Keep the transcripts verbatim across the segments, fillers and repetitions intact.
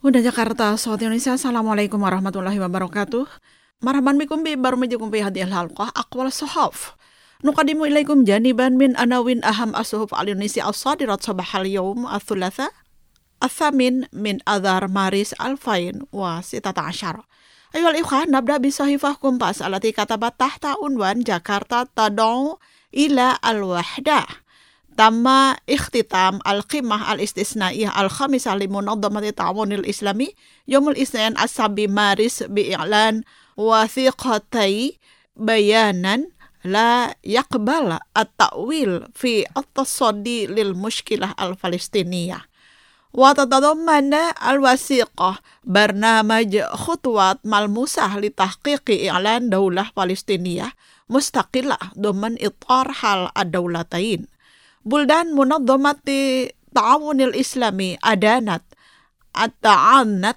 Udah Jakarta, South Indonesia. Assalamualaikum warahmatullahi wabarakatuh. Marhaban bikum bi baru majukum bi hadhihi halqah aqwal sahaf. Nuqaddimu ilaikum janiban min anawin aham as-suhuf al-Indonesia as-sadirat sabahal yawm ats-tsulatsa ats-tsamin min Adhar Maris alfain wa sitata asyara. Ayol ikhwan, nabda bi sahifah Kompas alati katabat tahta unwan Jakarta tad'u ila al-wahdah. Tamma ikhtitam al-qimah al-istisnaiyah al-khamisah li munaddamati ta'awunil islami yomul isnain as-sabi maris bi'iklan wathiqatai bayanan la yaqbal at-ta'wil fi at-tasaddi lil mushkilah al-Palestiniyah. Wa tatadammana al-wasiqah barnamaj khutwat malmusah li tahqiqi i'lan daulah Palestiniyah mustaqillah doman itar hal ad-daulatain. Buldan munaddamati ta'awunil islami adanat at-ta'annat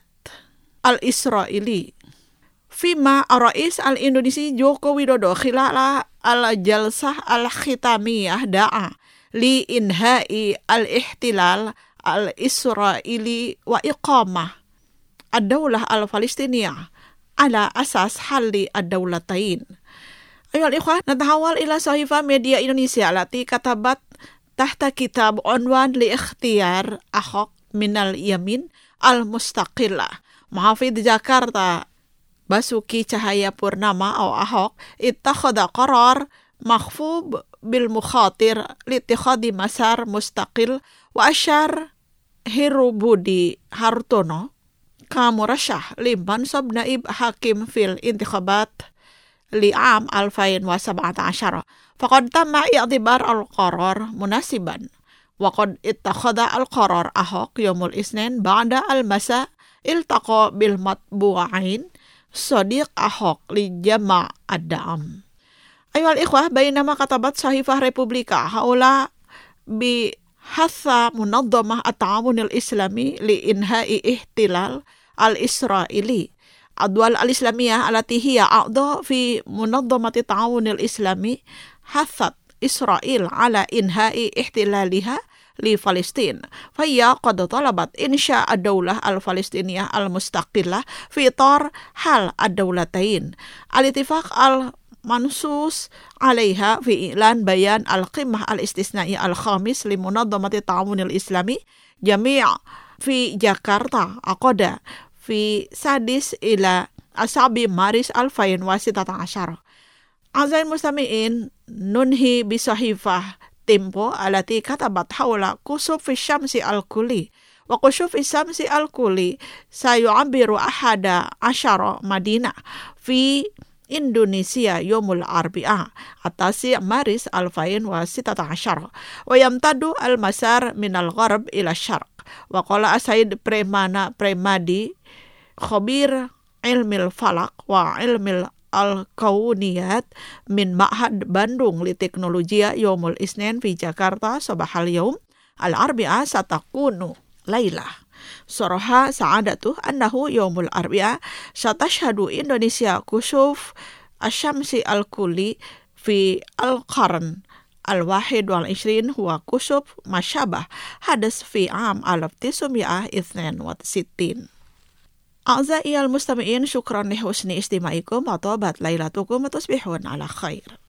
al-Israili fima ar-rais al-Indonesia Joko Widodo khilala al-jalsah al-khitamiyah da'a li inha'i al-ihtilal al-Israili wa iqamah ad-daulah al-Palestiniyah ala asas halli ad-daulatain. Ayol ikhwan, natahawal ila sahifah media Indonesia lati katabat tahta kitab unwan li ikhtiyar Ahok minal yamin al-mustaqillah. Mahafidh Jakarta Basuki Cahayapurnama atau Ahok ittakhadha qarar makhfub bil mukhatir li ittikhadi masar mustaqil wa asyar Hirubudi Hartono kamurasyah li mansab naib hakim fil intikhabat li'am alfain wa sab'ata asyara. Faqad tamma i'tibar al-qarar munasiban. Wa qad ittakhadha al-qarar Ahok yomul isnin ba'da al-masa iltaqa bil matbu'ain sadiq Ahok li jama' ad-da'am. Ayuhal ikhwah, bainama katabat sahifah Republika haula bi hatha munaddamah at-ta'awunil islami li inha'i ihtilal al-Israili. Adwal al-Islamiyah alati hiya a'dha fi munaddamati ta'awunil islami hathat Israel ala inha'i ihtilaliha li Palestin. Faya qad talabat insya ad-daulah al-Palestiniyah al-mustaqillah fi itar hal ad-daulatain. Al-ittifaq al-mansus alaiha fi i'lan bayan al-qimah al-istisnaiyah al-khamis li munaddamati ta'awunil islami jami' fi Jakarta aqada fi sadis ila asabi maris alfain wasitata asyara. Azain mustami'in nunhi bisahifah Tempo alati katabat hawla kusuf fi syamsi al-kuli wa kusuf fi syamsi al-kuli sayu'abiru ahada asyara madinah fi Indonesia yomul arbi'a atasi maris alfain wasitata asyara wa yamtadu al-masar minal gharb ila syarq. Wa qala Said Premana Premadi khabir ilmil falak wa ilmil al-kauniyat min Ma'had Bandung li teknologia yomul isnin fi Jakarta sabahal yawm al-arbi'a satakunu laylah. Soroha sa'adatuh annahu yawmul arbi'a satashhadu Indonesia kusuf asyamsi al-kuli fi al-qarn al-wahid wal ishrin huwa kusuf masyabah hadas fi am alaf tisumiyah ithnan wa sittin. A'zai al-mustami'in syukran li husni istimaikum wa tabat lailatukum wa tusbihun ala khair.